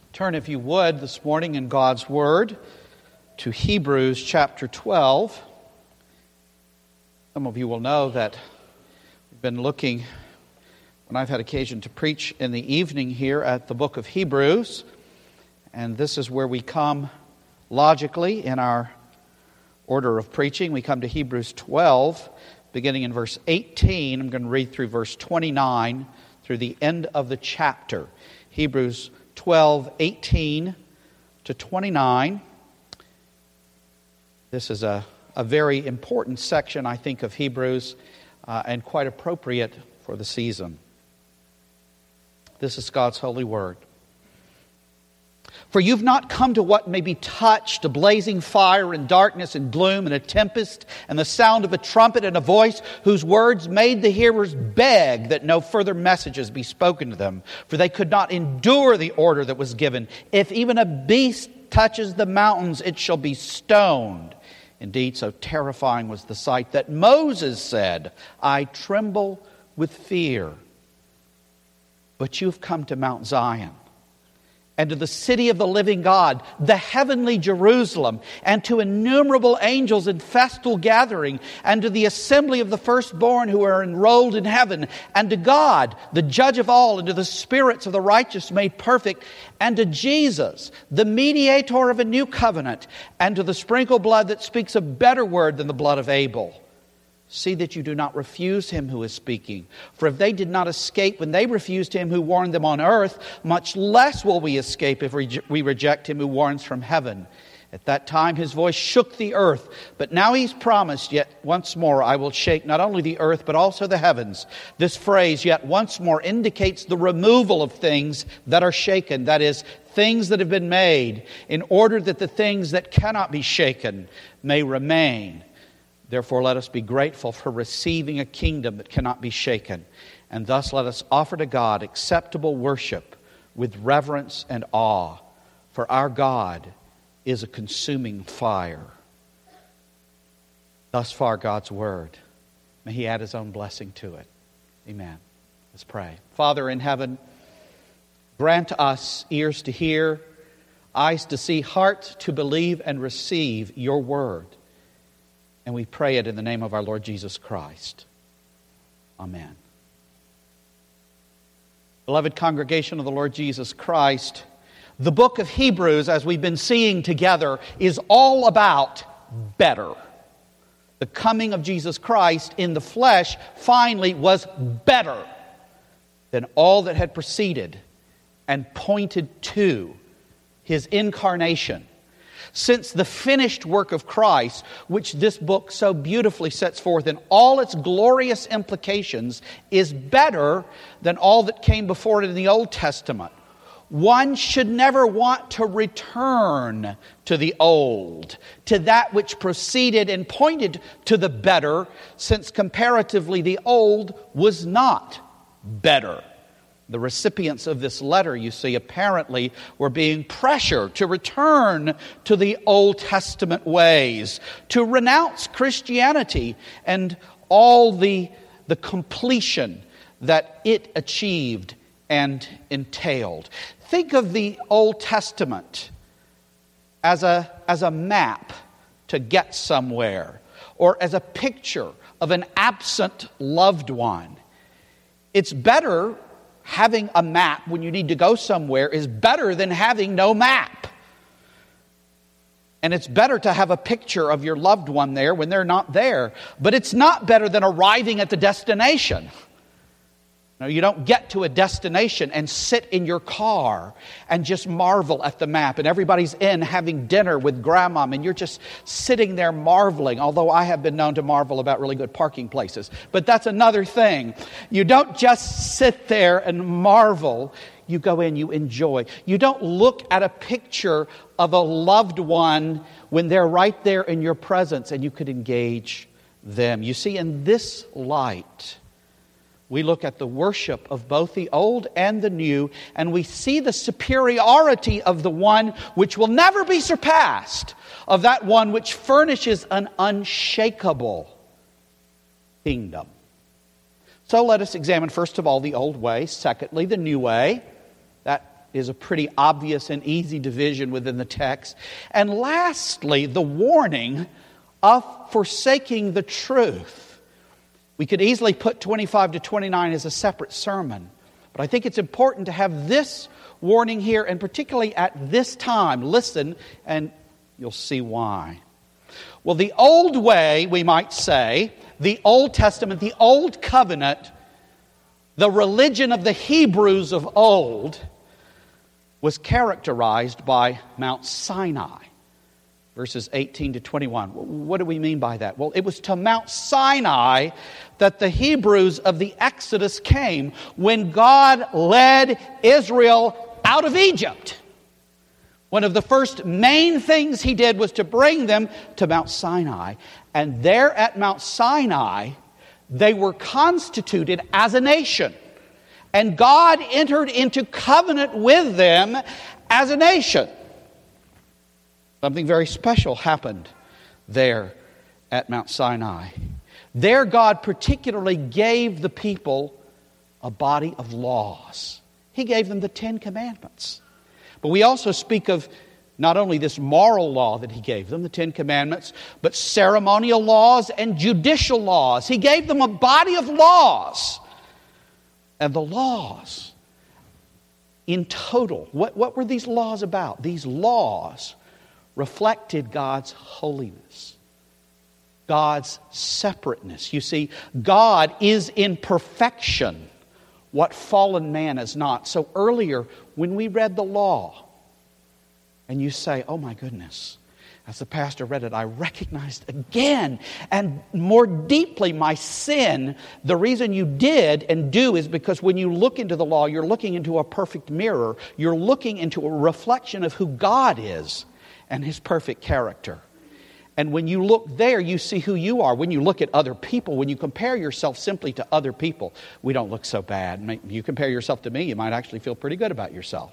Turn, if you would, this morning in God's Word to Hebrews chapter 12. Some of you will know that we've been looking, when I've had occasion to preach in the evening here, at the book of Hebrews. And this is where we come logically in our order of preaching. We come to Hebrews 12, beginning in verse 18. I'm going to read through verse 29 through the end of the chapter. Hebrews 12, 18 to 29. This is a very important section, I think, of Hebrews, and quite appropriate for the season. This is God's holy word. For you've not come to what may be touched, a blazing fire and darkness and gloom and a tempest and the sound of a trumpet and a voice whose words made the hearers beg that no further messages be spoken to them. For they could not endure the order that was given. If even a beast touches the mountains, it shall be stoned. Indeed, so terrifying was the sight that Moses said, I tremble with fear. But you've come to Mount Zion, and to the city of the living God, the heavenly Jerusalem, and to innumerable angels in festal gathering, and to the assembly of the firstborn who are enrolled in heaven, and to God, the judge of all, and to the spirits of the righteous made perfect, and to Jesus, the mediator of a new covenant, and to the sprinkled blood that speaks a better word than the blood of Abel. See that you do not refuse him who is speaking. For if they did not escape when they refused him who warned them on earth, much less will we escape if we reject him who warns from heaven. At that time his voice shook the earth. But now he's promised, yet once more I will shake not only the earth but also the heavens. This phrase, yet once more, indicates the removal of things that are shaken. That is, things that have been made, in order that the things that cannot be shaken may remain. Therefore, let us be grateful for receiving a kingdom that cannot be shaken. And thus let us offer to God acceptable worship with reverence and awe. For our God is a consuming fire. Thus far, God's word. May He add His own blessing to it. Amen. Let's pray. Father in heaven, grant us ears to hear, eyes to see, heart to believe and receive your word. And we pray it in the name of our Lord Jesus Christ. Amen. Beloved congregation of the Lord Jesus Christ, the book of Hebrews, as we've been seeing together, is all about better. The coming of Jesus Christ in the flesh finally was better than all that had preceded and pointed to His incarnation. Since the finished work of Christ, which this book so beautifully sets forth in all its glorious implications, is better than all that came before it in the Old Testament, one should never want to return to the old, to that which preceded and pointed to the better, since comparatively the old was not better. The recipients of this letter, you see, apparently were being pressured to return to the Old Testament ways, to renounce Christianity and all the completion that it achieved and entailed. Think of the Old Testament as a map to get somewhere, or as a picture of an absent loved one. It's better. Having a map when you need to go somewhere is better than having no map. And it's better to have a picture of your loved one there when they're not there. But it's not better than arriving at the destination. No, you don't get to a destination and sit in your car and just marvel at the map. And everybody's in having dinner with grandma, and you're just sitting there marveling. Although I have been known to marvel about really good parking places. But that's another thing. You don't just sit there and marvel. You go in, you enjoy. You don't look at a picture of a loved one when they're right there in your presence and you could engage them. You see, in this light, we look at the worship of both the old and the new, and we see the superiority of the one which will never be surpassed, of that one which furnishes an unshakable kingdom. So let us examine, first of all, the old way, secondly, the new way, that is a pretty obvious and easy division within the text. And lastly, the warning of forsaking the truth. We could easily put 25 to 29 as a separate sermon, but I think it's important to have this warning here, and particularly at this time. Listen, and you'll see why. Well, the old way, we might say, the Old Testament, the Old Covenant, the religion of the Hebrews of old, was characterized by Mount Sinai. Verses 18 to 21. What do we mean by that? Well, it was to Mount Sinai that the Hebrews of the Exodus came when God led Israel out of Egypt. One of the first main things He did was to bring them to Mount Sinai. And there at Mount Sinai, they were constituted as a nation. And God entered into covenant with them as a nation. Something very special happened there at Mount Sinai. There God particularly gave the people a body of laws. He gave them the 10 Commandments. But we also speak of not only this moral law that He gave them, the 10 Commandments, but ceremonial laws and judicial laws. He gave them a body of laws. And the laws, in total, what were these laws about? These laws reflected God's holiness, God's separateness. You see, God is in perfection what fallen man is not. So earlier, when we read the law, and you say, oh my goodness, as the pastor read it, I recognized again and more deeply my sin. The reason you did and do is because when you look into the law, you're looking into a perfect mirror. You're looking into a reflection of who God is and His perfect character. And when you look there, you see who you are. When you look at other people, when you compare yourself simply to other people, we don't look so bad. You compare yourself to me, you might actually feel pretty good about yourself.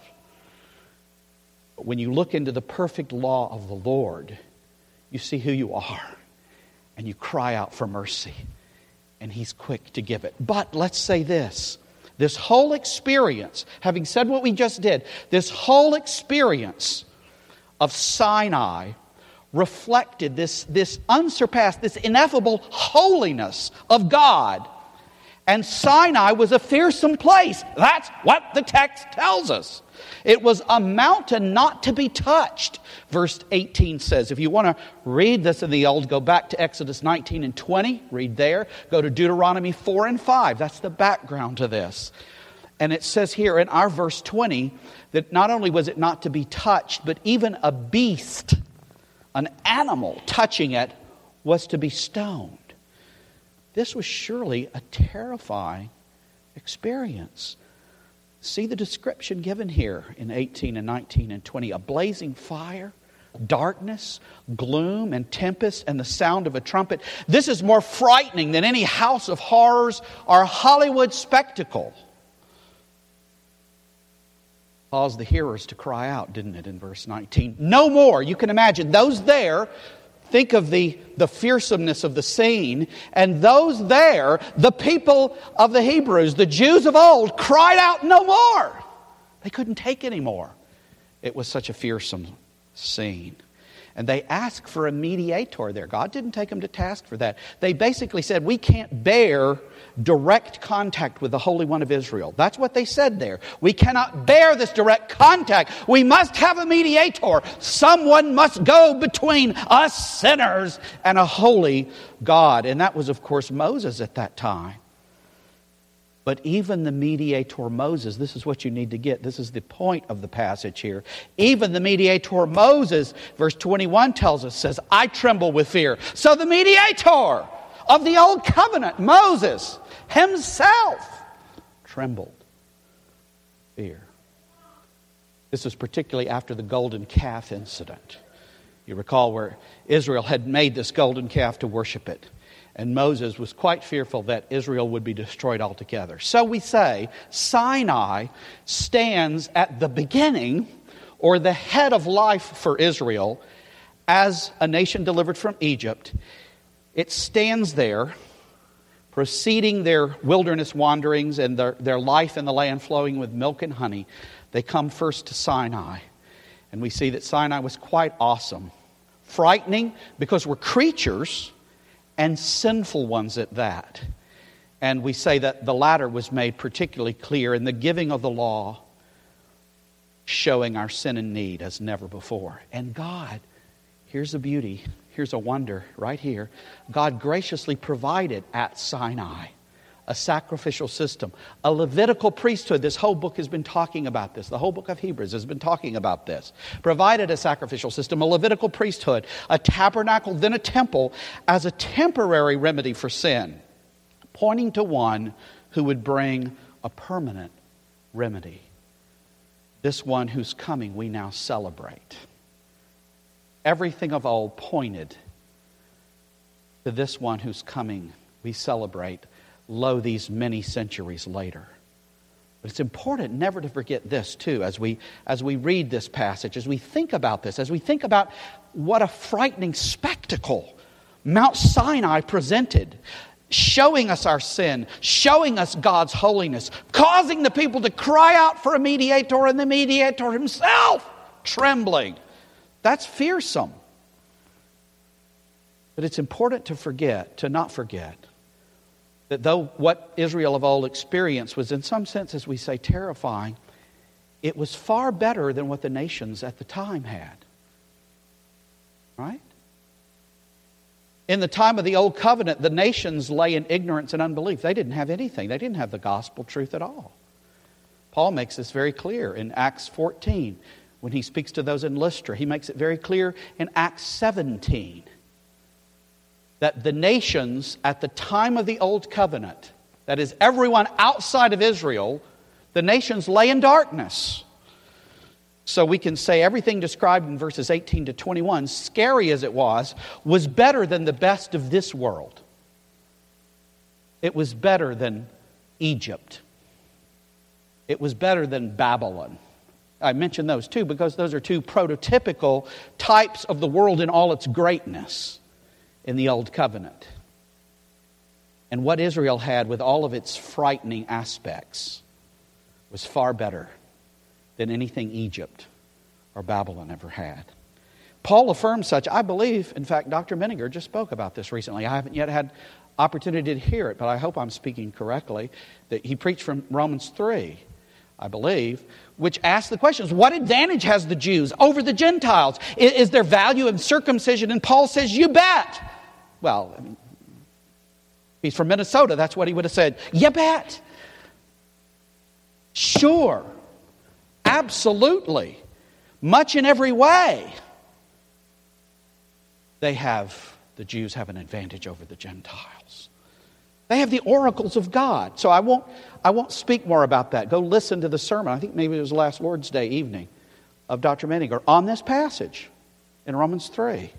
But when you look into the perfect law of the Lord, you see who you are. And you cry out for mercy. And He's quick to give it. But let's say this. This whole experience, having said what we just did, this whole experience of Sinai reflected this unsurpassed, this ineffable holiness of God. And Sinai was a fearsome place. That's what the text tells us. It was a mountain not to be touched, verse 18 says. If you want to read this in the Old, go back to Exodus 19 and 20. Read there. Go to Deuteronomy 4 and 5. That's the background to this. And it says here in our verse 20 that not only was it not to be touched, but even a beast, an animal touching it, was to be stoned. This was surely a terrifying experience. See the description given here in 18 and 19 and 20. A blazing fire, darkness, gloom and tempest, and the sound of a trumpet. This is more frightening than any house of horrors or Hollywood spectacle. Caused the hearers to cry out, didn't it, in verse 19? No more. You can imagine those there. Think of the fearsomeness of the scene. And those there, the people of the Hebrews, the Jews of old, cried out no more. They couldn't take any more. It was such a fearsome scene. And they asked for a mediator there. God didn't take them to task for that. They basically said, we can't bear direct contact with the Holy One of Israel. That's what they said there. We cannot bear this direct contact. We must have a mediator. Someone must go between us sinners and a holy God. And that was, of course, Moses at that time. But even the mediator Moses, this is what you need to get. This is the point of the passage here. Even the mediator Moses, verse 21 tells us, says, I tremble with fear. So the mediator of the old covenant, Moses himself, trembled. Fear. This was particularly after the golden calf incident. You recall where Israel had made this golden calf to worship it. And Moses was quite fearful that Israel would be destroyed altogether. So we say Sinai stands at the beginning or the head of life for Israel as a nation delivered from Egypt. It stands there, preceding their wilderness wanderings and their life in the land flowing with milk and honey. They come first to Sinai. And we see that Sinai was quite awesome. Frightening because we're creatures, and sinful ones at that. And we say that the latter was made particularly clear in the giving of the law, showing our sin and need as never before. And God, here's the beauty, here's a wonder right here. God graciously provided at Sinai a sacrificial system, a Levitical priesthood. This whole book has been talking about this. The whole book of Hebrews has been talking about this. Provided a sacrificial system, a Levitical priesthood, a tabernacle, then a temple as a temporary remedy for sin, pointing to one who would bring a permanent remedy. This one whose coming we now celebrate. Everything of old pointed to this one whose coming we celebrate, lo, these many centuries later. But it's important never to forget this too, as we read this passage, as we think about this, as we think about what a frightening spectacle Mount Sinai presented, showing us our sin, showing us God's holiness, causing the people to cry out for a mediator, and the mediator himself trembling. That's fearsome. But it's important to not forget, that though what Israel of old experienced was in some sense, as we say, terrifying, it was far better than what the nations at the time had. Right? In the time of the Old Covenant, the nations lay in ignorance and unbelief. They didn't have anything. They didn't have the gospel truth at all. Paul makes this very clear in Acts 14 when he speaks to those in Lystra. He makes it very clear in Acts 17 that the nations at the time of the Old Covenant, that is everyone outside of Israel, the nations lay in darkness. So we can say everything described in verses 18 to 21, scary as it was better than the best of this world. It was better than Egypt. It was better than Babylon. I mention those two because those are two prototypical types of the world in all its greatness in the Old Covenant. And what Israel had with all of its frightening aspects was far better than anything Egypt or Babylon ever had. Paul affirms such. I believe, in fact, Dr. Menninger just spoke about this recently. I haven't yet had opportunity to hear it, but I hope I'm speaking correctly, that he preached from Romans 3, I believe, which asks the questions, what advantage has the Jews over the Gentiles? Is there value in circumcision? And Paul says, you bet. Well, I mean, he's from Minnesota. That's what he would have said. You bet. Sure. Absolutely. Much in every way. The Jews have an advantage over the Gentiles. They have the oracles of God. So I won't speak more about that. Go listen to the sermon. I think maybe it was last Lord's Day evening of Dr. Menninger on this passage in Romans 3.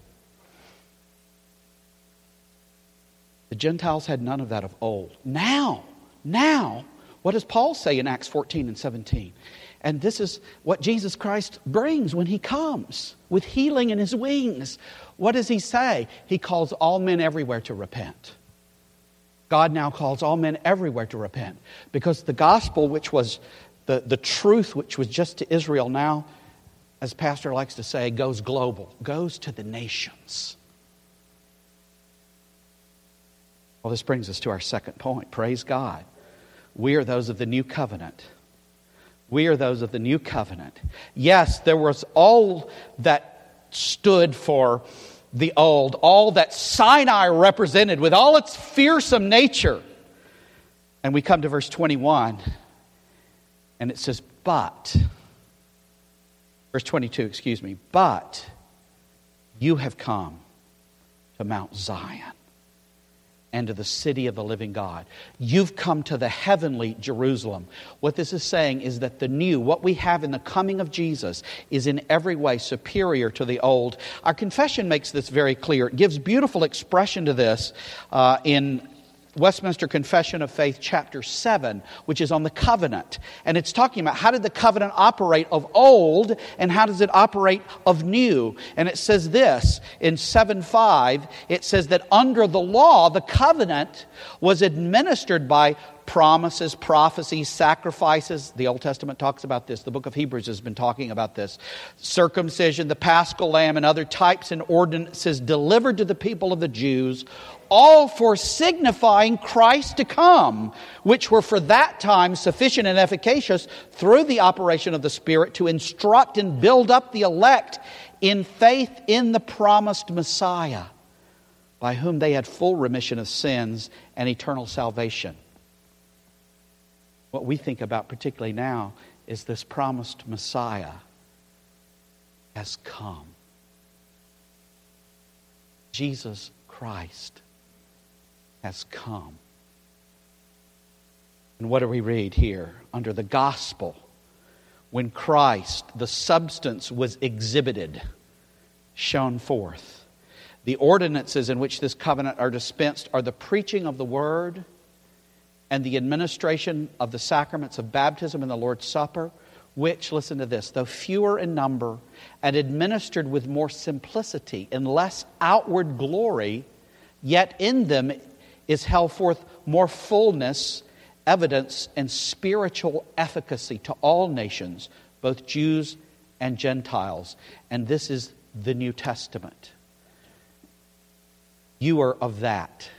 The Gentiles had none of that of old. Now, what does Paul say in Acts 14 and 17? And this is what Jesus Christ brings when He comes with healing in His wings. What does He say? He calls all men everywhere to repent. God now calls all men everywhere to repent. Because the gospel, which was the truth, which was just to Israel, now, as Pastor likes to say, goes global, goes to the nations. Well, this brings us to our second point. Praise God. We are those of the new covenant. We are those of the new covenant. Yes, there was all that stood for the old, all that Sinai represented with all its fearsome nature. And we come to verse 21, and it says, verse 22, but you have come to Mount Zion and to the city of the living God. You've come to the heavenly Jerusalem. What this is saying is that the new, what we have in the coming of Jesus, is in every way superior to the old. Our confession makes this very clear. It gives beautiful expression to this in Westminster Confession of Faith, chapter 7, which is on the covenant. And it's talking about how did the covenant operate of old and how does it operate of new. And it says this, in 7:5, it says that under the law, the covenant was administered by promises, prophecies, sacrifices. The Old Testament talks about this. The book of Hebrews has been talking about this. Circumcision, the Paschal Lamb, and other types and ordinances delivered to the people of the Jews, all for signifying Christ to come, which were for that time sufficient and efficacious through the operation of the Spirit to instruct and build up the elect in faith in the promised Messiah, by whom they had full remission of sins and eternal salvation. What we think about particularly now is this promised Messiah has come. Jesus Christ has come. And what do we read here? Under the gospel, when Christ, the substance, was exhibited, shown forth. The ordinances in which this covenant are dispensed are the preaching of the word and the administration of the sacraments of baptism and the Lord's Supper, which, listen to this, though fewer in number and administered with more simplicity and less outward glory, yet in them is held forth more fullness, evidence, and spiritual efficacy to all nations, both Jews and Gentiles. And this is the New Testament. You are of that.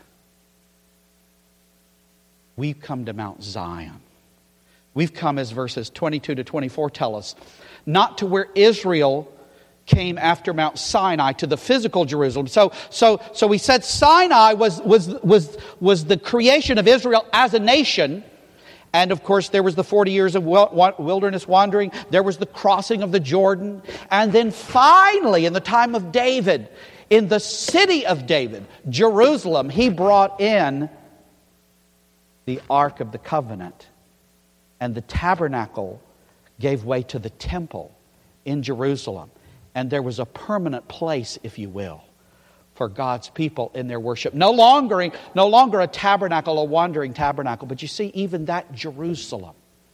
We've come to Mount Zion. We've come, as verses 22 to 24 tell us, not to where Israel came after Mount Sinai, to the physical Jerusalem. So we said Sinai was the creation of Israel as a nation. And of course, there was the 40 years of wilderness wandering. There was the crossing of the Jordan. And then finally, in the time of David, in the city of David, Jerusalem, he brought in the Ark of the Covenant. And the tabernacle gave way to the temple in Jerusalem. And there was a permanent place, if you will, for God's people in their worship. No longer a tabernacle, a wandering tabernacle. But you see, even that Jerusalem.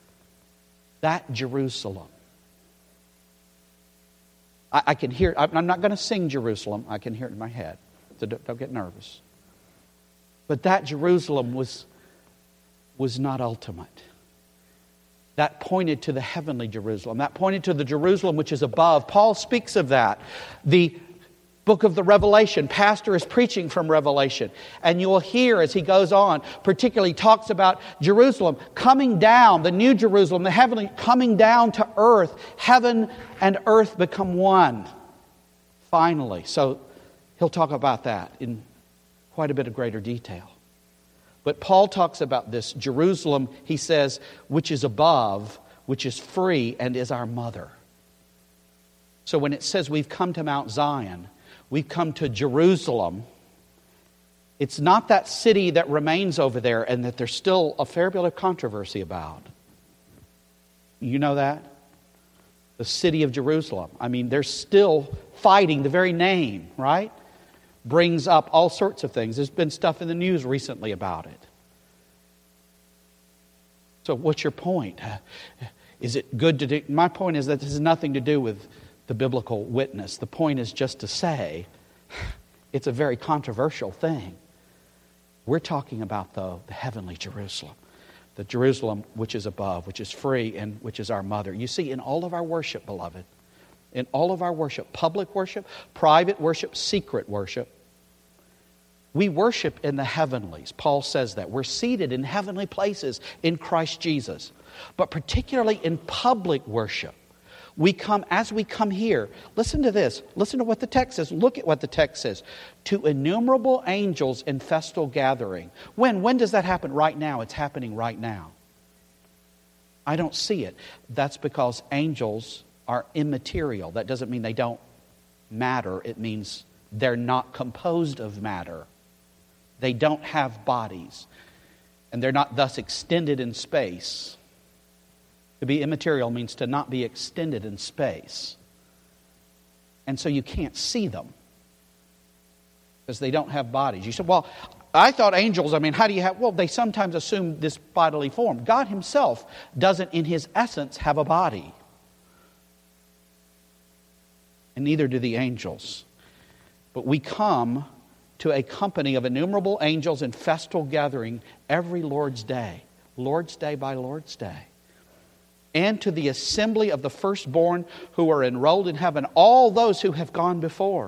I can hear, I'm not going to sing Jerusalem. I can hear it in my head. So don't get nervous. But that Jerusalem was not ultimate. That pointed to the heavenly Jerusalem. That pointed to the Jerusalem which is above. Paul speaks of that. The book of the Revelation, pastor is preaching from Revelation. And you will hear as he goes on, particularly talks about Jerusalem coming down, the new Jerusalem, the heavenly, coming down to earth. Heaven and earth become one, finally. So he'll talk about that in quite a bit of greater detail. But Paul talks about this Jerusalem, he says, which is above, which is free, and is our mother. So when it says we've come to Mount Zion, we've come to Jerusalem, it's not that city that remains over there and that there's still a fair bit of controversy about. You know that? The city of Jerusalem. I mean, they're still fighting. The very name, right? Brings up all sorts of things. There's been stuff in the news recently about it. So what's your point? Is it good to do? My point is that this has nothing to do with the biblical witness. The point is just to say it's a very controversial thing. We're talking about, though, the heavenly Jerusalem. The Jerusalem which is above, which is free, and which is our mother. You see, in all of our worship, beloved, in all of our worship, public worship, private worship, secret worship, we worship in the heavenlies. Paul says that. We're seated in heavenly places in Christ Jesus. But particularly in public worship, as we come here, listen to this. Listen to what the text says. Look at what the text says. To innumerable angels in festal gathering. When does that happen? Right now. It's happening right now. I don't see it. That's because angels are immaterial. That doesn't mean they don't matter. It means they're not composed of matter. They don't have bodies. And they're not thus extended in space. To be immaterial means to not be extended in space. And so you can't see them. Because they don't have bodies. You said, well, I thought angels, how do you have... Well, they sometimes assume this bodily form. God Himself doesn't, in His essence, have a body. And neither do the angels. But we come to a company of innumerable angels in festal gathering every Lord's Day. Lord's Day by Lord's Day. And to the assembly of the firstborn who are enrolled in heaven, all those who have gone before.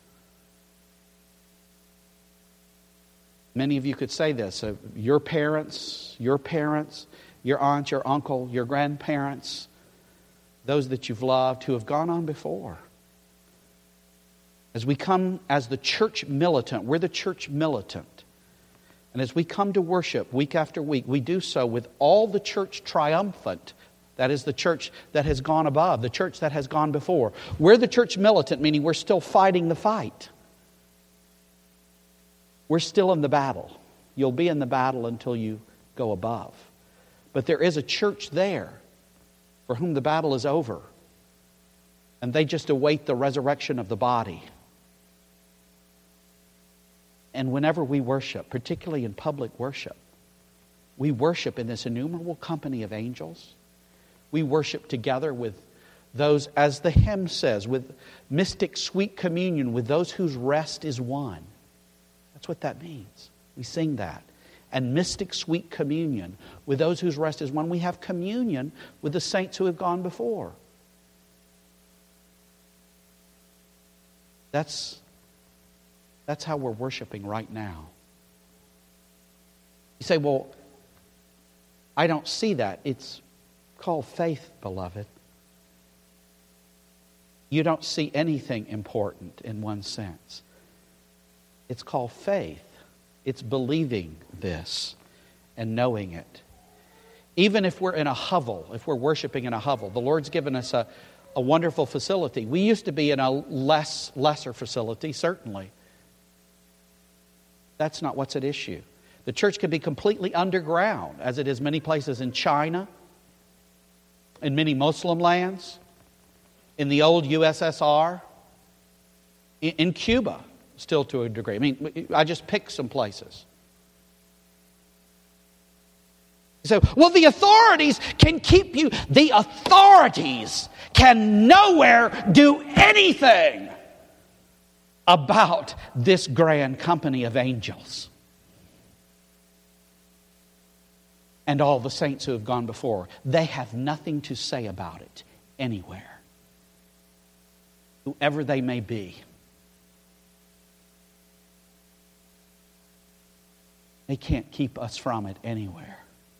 Many of you could say this. Your parents, your aunt, your uncle, your grandparents, those that you've loved who have gone on before. As we come as the church militant, we're the church militant. And as we come to worship week after week, we do so with all the church triumphant. That is the church that has gone above, the church that has gone before. We're the church militant, meaning we're still fighting the fight. We're still in the battle. You'll be in the battle until you go above. But there is a church there for whom the battle is over. And they just await the resurrection of the body. And whenever we worship, particularly in public worship, we worship in this innumerable company of angels. We worship together with those, as the hymn says, with mystic sweet communion with those whose rest is won. That's what that means. We sing that. And mystic sweet communion with those whose rest is won. We have communion with the saints who have gone before. That's how we're worshiping right now. You say, well, I don't see that. It's called faith, beloved. You don't see anything important in one sense. It's called faith. It's believing this and knowing it. Even if we're in a hovel, if we're worshiping in a hovel, the Lord's given us a wonderful facility. We used to be in a lesser facility, certainly. That's not what's at issue. The church can be completely underground, as it is many places in China, in many Muslim lands, in the old USSR, in Cuba, still to a degree. I mean, I just picked some places. So, well, the authorities can keep you. The authorities can nowhere do anything about this grand company of angels and all the saints who have gone before. They have nothing to say about it anywhere, whoever they may be. They can't keep us from it anywhere.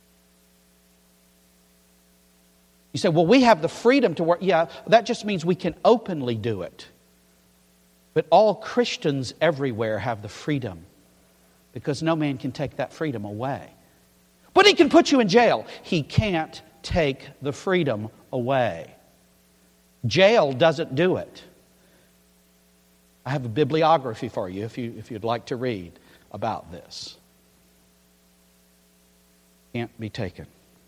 You say, well, we have the freedom to work. Yeah, that just means we can openly do it. But all Christians everywhere have the freedom, because no man can take that freedom away. But he can put you in jail. He can't take the freedom away. Jail doesn't do it. I have a bibliography for you if you'd like to read about this. Can't be taken.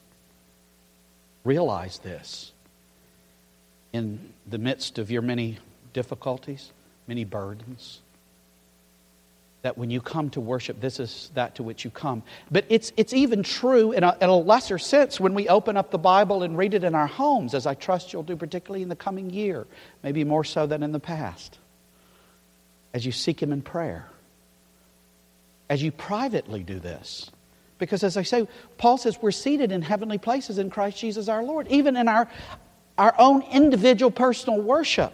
Realize this. In the midst of your many difficulties, many burdens, that when you come to worship, this is that to which you come. But it's even true in a lesser sense when we open up the Bible and read it in our homes, as I trust you'll do particularly in the coming year, maybe more so than in the past, as you seek Him in prayer, as you privately do this. Because as I say, Paul says we're seated in heavenly places in Christ Jesus our Lord, even in our own individual personal worship.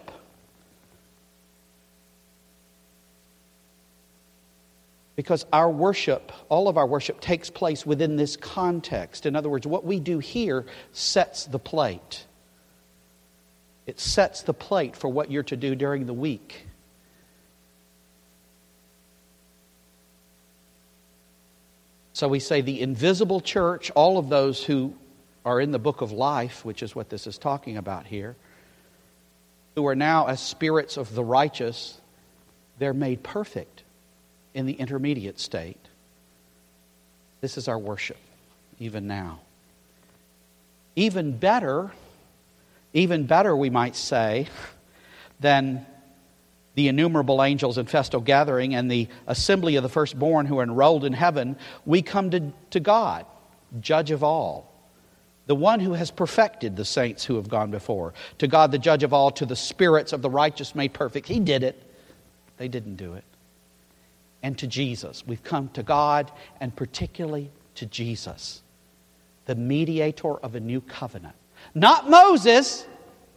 Because our worship, all of our worship, takes place within this context. In other words, what we do here sets the plate. It sets the plate for what you're to do during the week. So we say the invisible church, all of those who are in the book of life, which is what this is talking about here, who are now as spirits of the righteous, they're made perfect in the intermediate state. This is our worship, even now. Even better, we might say, than the innumerable angels in festal gathering and the assembly of the firstborn who are enrolled in heaven, we come to God, judge of all, the one who has perfected the saints who have gone before. To God, the judge of all, to the spirits of the righteous made perfect. He did it. They didn't do it. And to Jesus. We've come to God, and particularly to Jesus. the mediator of a new covenant. Not Moses.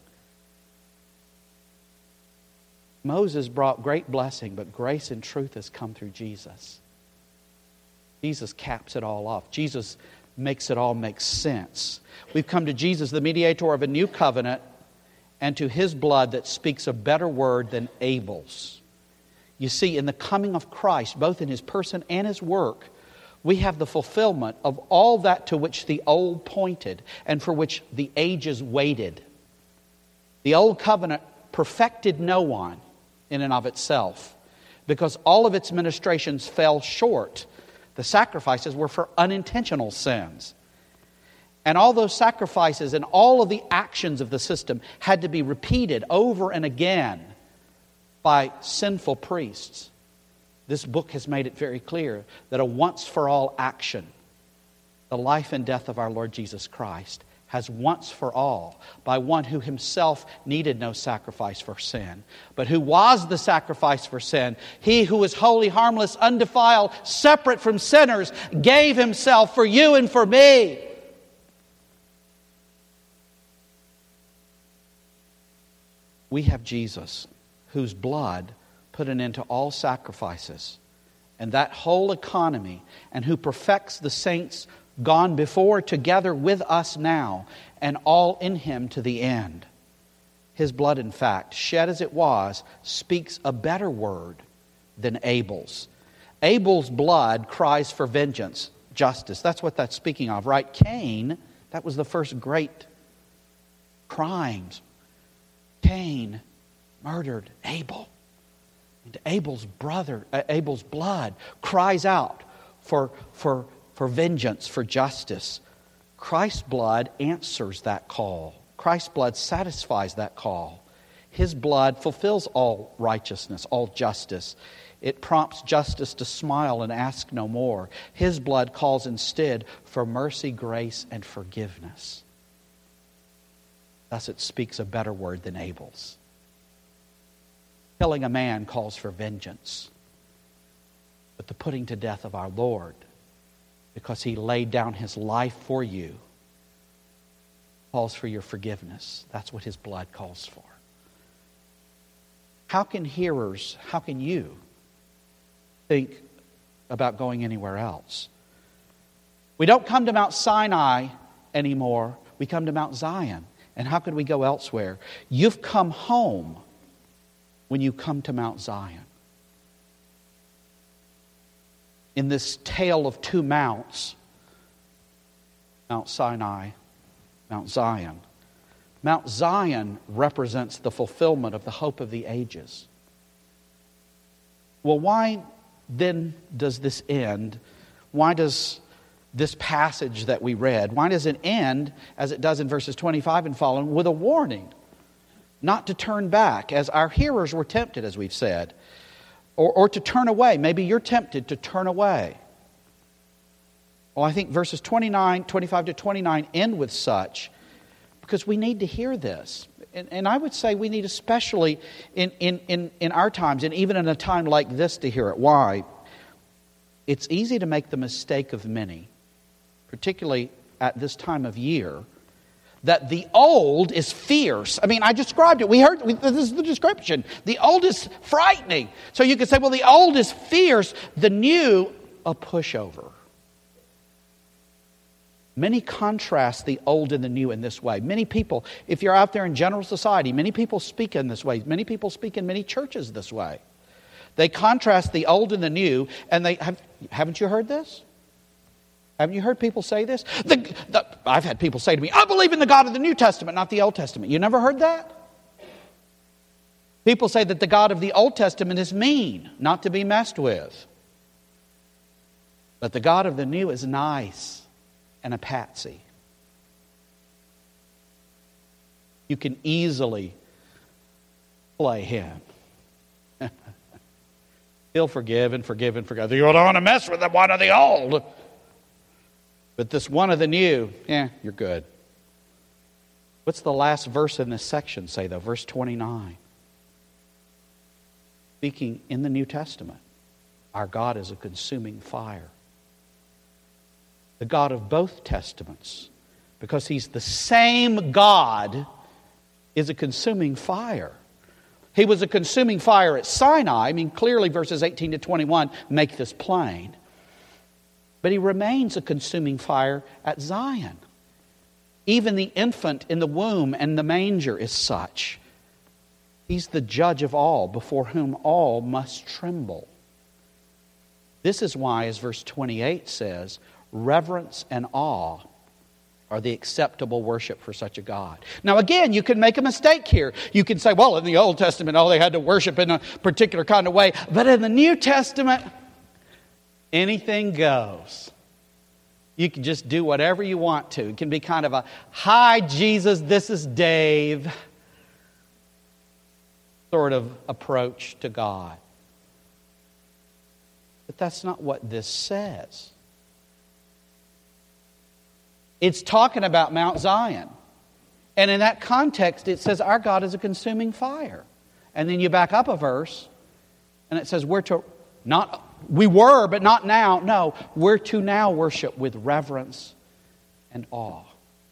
Moses brought great blessing, but grace and truth has come through Jesus. Jesus caps it all off. Jesus makes it all make sense. We've come to Jesus, the mediator of a new covenant, and to His blood that speaks a better word than Abel's. You see, in the coming of Christ, both in His person and His work, we have the fulfillment of all that to which the old pointed and for which the ages waited. The old covenant perfected no one in and of itself, because all of its ministrations fell short. The sacrifices were for unintentional sins. And all those sacrifices and all of the actions of the system had to be repeated over and again by sinful priests. This book has made it very clear that a once-for-all action, the life and death of our Lord Jesus Christ, has once for all, by one who Himself needed no sacrifice for sin, but who was the sacrifice for sin. He who was holy, harmless, undefiled, separate from sinners, gave Himself for you and for me. We have Jesus, whose blood put an end to all sacrifices and that whole economy, and who perfects the saints gone before together with us now, and all in Him to the end. His blood, in fact, shed as it was, speaks a better word than Abel's. Abel's blood cries for vengeance, justice. That's what that's speaking of, right? Cain, that was the first great crimes. Cain murdered Abel. And Abel's blood cries out for vengeance, for justice. Christ's blood answers that call. Christ's blood satisfies that call. His blood fulfills all righteousness, all justice. It prompts justice to smile and ask no more. His blood calls instead for mercy, grace, and forgiveness. Thus it speaks a better word than Abel's. Killing a man calls for vengeance, but the putting to death of our Lord, because He laid down His life for you, calls for your forgiveness. That's what His blood calls for. How can you think about going anywhere else? We don't come to Mount Sinai anymore. We come to Mount Zion. And how could we go elsewhere? You've come home when you come to Mount Zion. In this tale of two mounts, Mount Sinai, Mount Zion. Mount Zion represents the fulfillment of the hope of the ages. Well, why then does this end? Why does this passage that we read, why does it end, as it does in verses 25 and following, with a warning not to turn back, as our hearers were tempted, as we've said, or to turn away? Maybe you're tempted to turn away. Well, I think verses 25 to 29 end with such, because we need to hear this. And I would say we need, especially in our times, and even in a time like this, to hear it. Why? It's easy to make the mistake of many, particularly at this time of year, that the old is fierce. I mean, I described it. This is the description. The old is frightening. So you could say, well, the old is fierce, the new a pushover. Many contrast the old and the new in this way. Many people, if you're out there in general society, many people speak in this way. Many people speak in many churches this way. They contrast the old and the new, and haven't you heard this? Haven't you heard people say this? I've had people say to me, I believe in the God of the New Testament, not the Old Testament. You never heard that? People say that the God of the Old Testament is mean, not to be messed with. But the God of the New is nice and a patsy. You can easily play Him. He'll forgive and forgive and forgive. You don't want to mess with the one of the old. But this one of the new, you're good. What's the last verse in this section say, though? Verse 29. Speaking in the New Testament, our God is a consuming fire. the God of both testaments, because He's the same God, is a consuming fire. He was a consuming fire at Sinai. I mean, clearly verses 18 to 21 make this plain. But He remains a consuming fire at Zion. Even the infant in the womb and the manger is such. He's the judge of all, before whom all must tremble. This is why, as verse 28 says, reverence and awe are the acceptable worship for such a God. Now again, you can make a mistake here. You can say, well, in the Old Testament, they had to worship in a particular kind of way. But in the New Testament, anything goes. You can just do whatever you want to. It can be kind of a, hi, Jesus, this is Dave sort of approach to God. But that's not what this says. It's talking about Mount Zion. And in that context, it says our God is a consuming fire. And then you back up a verse, and it says we were, but not now. No, we're to now worship with reverence and awe.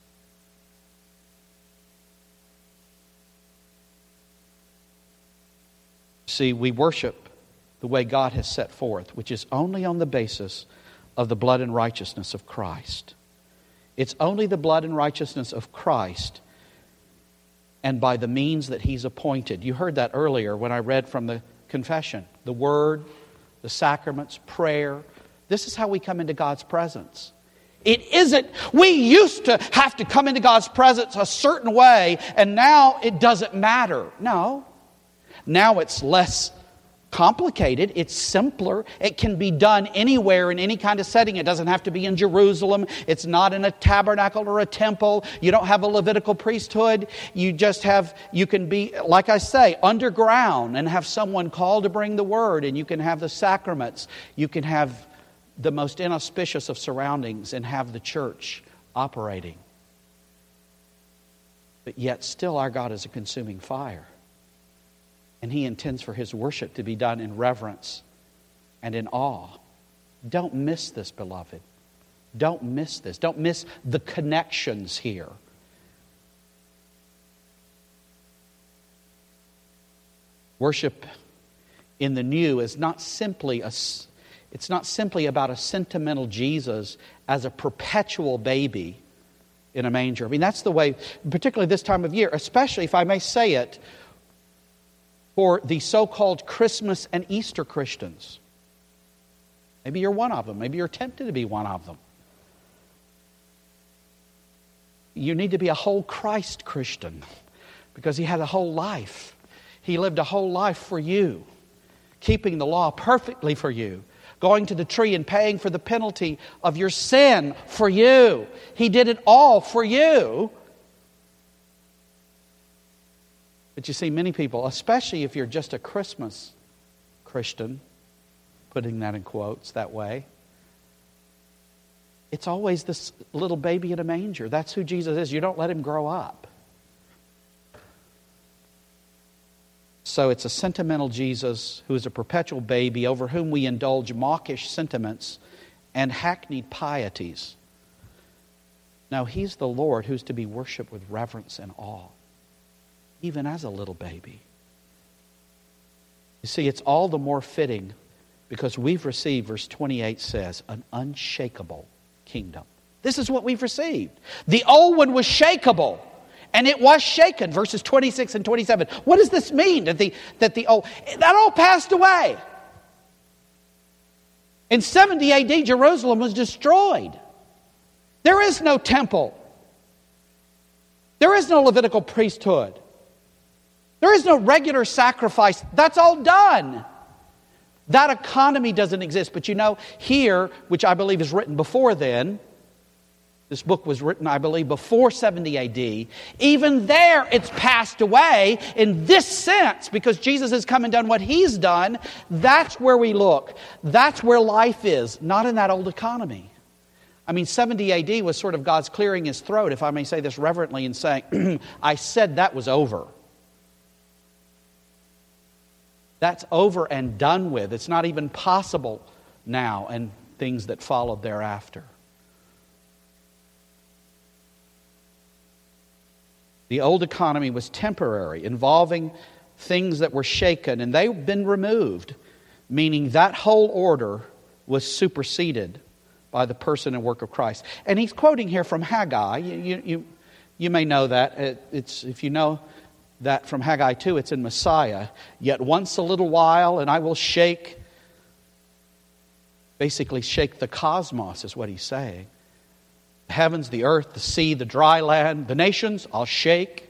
See, we worship the way God has set forth, which is only on the basis of the blood and righteousness of Christ. It's only the blood and righteousness of Christ and by the means that He's appointed. You heard that earlier when I read from the confession. The Word, the sacraments, prayer. This is how we come into God's presence. It isn't, we used to have to come into God's presence a certain way, and now it doesn't matter. No. Now it's less complicated. It's simpler. It can be done anywhere in any kind of setting. It doesn't have to be in Jerusalem. It's not in a tabernacle or a temple. You don't have a Levitical priesthood. You can be, like I say, underground and have someone called to bring the word, and you can have the sacraments. You can have the most inauspicious of surroundings and have the church operating. But yet still our God is a consuming fire. And He intends for His worship to be done in reverence and in awe. Don't miss this, beloved. Don't miss this. Don't miss the connections here. Worship in the new is not simply it's not simply about a sentimental Jesus as a perpetual baby in a manger. I mean, that's the way, particularly this time of year, especially, if I may say it, for the so-called Christmas and Easter Christians. Maybe you're one of them. Maybe you're tempted to be one of them. You need to be a whole Christ Christian because He had a whole life. He lived a whole life for you, keeping the law perfectly for you, going to the tree and paying for the penalty of your sin for you. He did it all for you. But you see, many people, especially if you're just a Christmas Christian, putting that in quotes that way, it's always this little baby in a manger. That's who Jesus is. You don't let Him grow up. So it's a sentimental Jesus who is a perpetual baby over whom we indulge mawkish sentiments and hackneyed pieties. Now He's the Lord who's to be worshipped with reverence and awe, even as a little baby. You see, it's all the more fitting because we've received, verse 28 says, an unshakable kingdom. This is what we've received. The old one was shakeable, and it was shaken. Verses 26 and 27. What does this mean? That all passed away. In 70 AD, Jerusalem was destroyed. There is no temple. There is no Levitical priesthood. There is no regular sacrifice. That's all done. That economy doesn't exist. But you know, here, which I believe is written before then, this book was written, I believe, before 70 AD. Even there, it's passed away in this sense because Jesus has come and done what He's done. That's where we look. That's where life is, not in that old economy. I mean, 70 AD was sort of God's clearing His throat, if I may say this reverently, and saying, I said that was over. That's over and done with. It's not even possible now, and things that followed thereafter. The old economy was temporary, involving things that were shaken, and they've been removed, meaning that whole order was superseded by the person and work of Christ. And he's quoting here from Haggai. You may know that. If you know that from Haggai 2, it's in Messiah. Yet once a little while, and I will basically shake the cosmos, is what he's saying. The heavens, the earth, the sea, the dry land, the nations, I'll shake.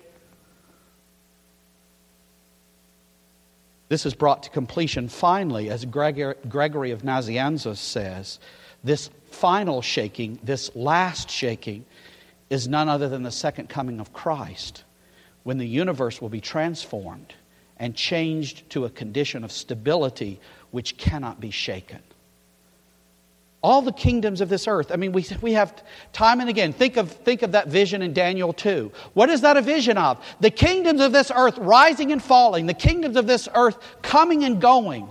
This is brought to completion finally, as Gregory of Nazianzus says. This final shaking, this last shaking, is none other than the second coming of Christ, when the universe will be transformed and changed to a condition of stability which cannot be shaken. All the kingdoms of this earth. I mean, we have time and again. Think of that vision in Daniel 2. What is that a vision of? The kingdoms of this earth rising and falling. The kingdoms of this earth coming and going.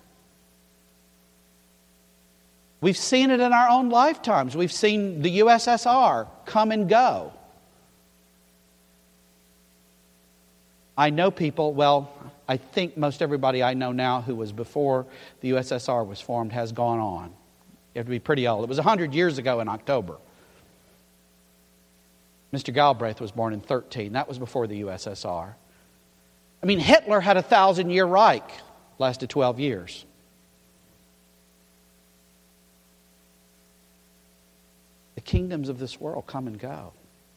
We've seen it in our own lifetimes. We've seen the USSR come and go. I know people, well, I think most everybody I know now who was before the USSR was formed has gone on. You have to be pretty old. It was 100 years ago in October. Mr. Galbraith was born in 13. That was before the USSR. I mean, Hitler had a 1,000-year Reich. Lasted 12 years. The kingdoms of this world come and go.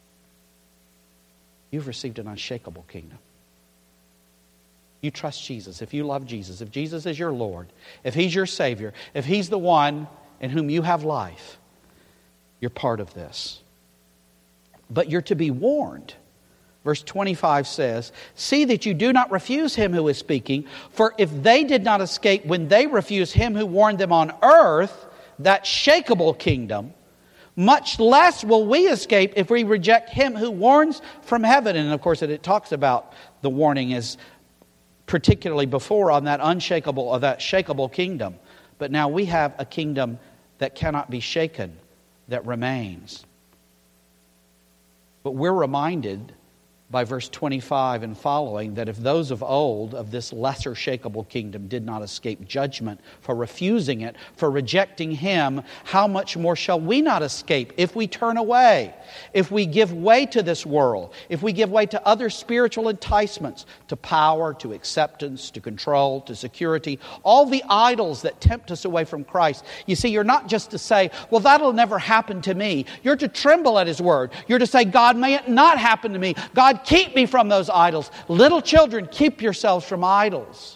You've received an unshakable kingdom. You trust Jesus. If you love Jesus, if Jesus is your Lord, if He's your Savior, if He's the one in whom you have life, you're part of this. But you're to be warned. Verse 25 says, "See that you do not refuse Him who is speaking, for if they did not escape when they refused Him who warned them on earth, that shakable kingdom, much less will we escape if we reject Him who warns from heaven." And of course it talks about the warning as particularly before on that unshakable or that shakable kingdom. But now we have a kingdom that cannot be shaken, that remains. But we're reminded by verse 25 and following that if those of old of this lesser shakable kingdom did not escape judgment for refusing it, for rejecting Him, how much more shall we not escape if we turn away, if we give way to this world, if we give way to other spiritual enticements, to power, to acceptance, to control, to security, all the idols that tempt us away from Christ. You see, you're not just to say, well, that'll never happen to me. You're to tremble at His word. You're to say, God, may it not happen to me. God, keep me from those idols. Little children, keep yourselves from idols.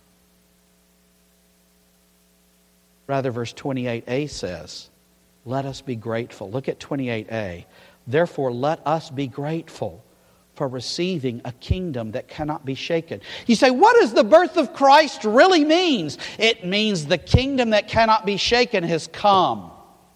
Rather, verse 28a says, let us be grateful. Look at 28a. Therefore, let us be grateful for receiving a kingdom that cannot be shaken. You say, what does the birth of Christ really mean? It means the kingdom that cannot be shaken has come.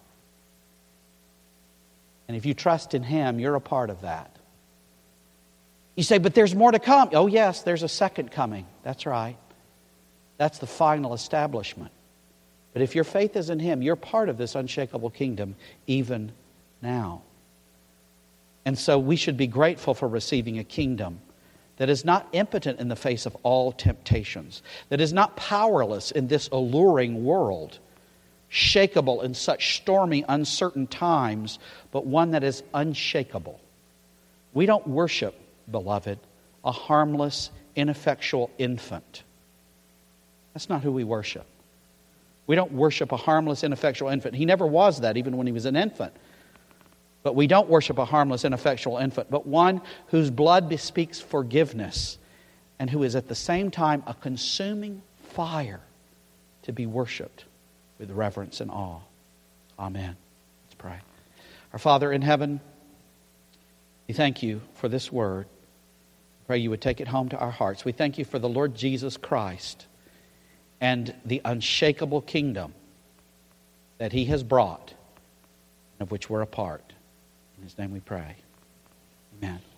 And if you trust in Him, you're a part of that. You say, but there's more to come. Oh yes, there's a second coming. That's right. That's the final establishment. But if your faith is in Him, you're part of this unshakable kingdom even now. And so we should be grateful for receiving a kingdom that is not impotent in the face of all temptations, that is not powerless in this alluring world, shakeable in such stormy, uncertain times, but one that is unshakable. We don't worship, beloved, a harmless, ineffectual infant. That's not who we worship. We don't worship a harmless, ineffectual infant. He never was that, even when he was an infant. But we don't worship a harmless, ineffectual infant, but one whose blood bespeaks forgiveness and who is at the same time a consuming fire to be worshipped with reverence and awe. Amen. Let's pray. Our Father in heaven, we thank You for this word. Pray You would take it home to our hearts. We thank You for the Lord Jesus Christ and the unshakable kingdom that He has brought, of which we're a part. In His name we pray. Amen.